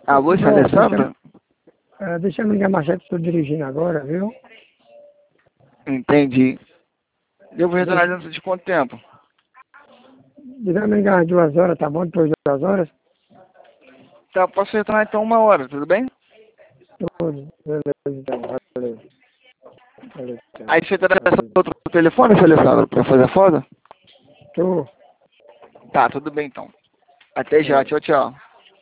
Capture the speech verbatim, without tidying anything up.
Alô, isso é Bom, Alessandra? deixa, é, deixa eu ligar mais cedo, estou dirigindo agora, viu? Entendi. Eu vou retornar dentro de quanto tempo? Deixa me ligar às duas horas, tá bom? Depois de duas horas? Tá, posso retornar então uma hora, tudo bem? Tudo. Beleza, então. Valeu. Valeu, tchau. Aí você terá essa Valeu. outro telefone, seu Alessandro, pra fazer a foto? Tô. Tá, tudo bem então. Até já, Valeu. tchau, tchau.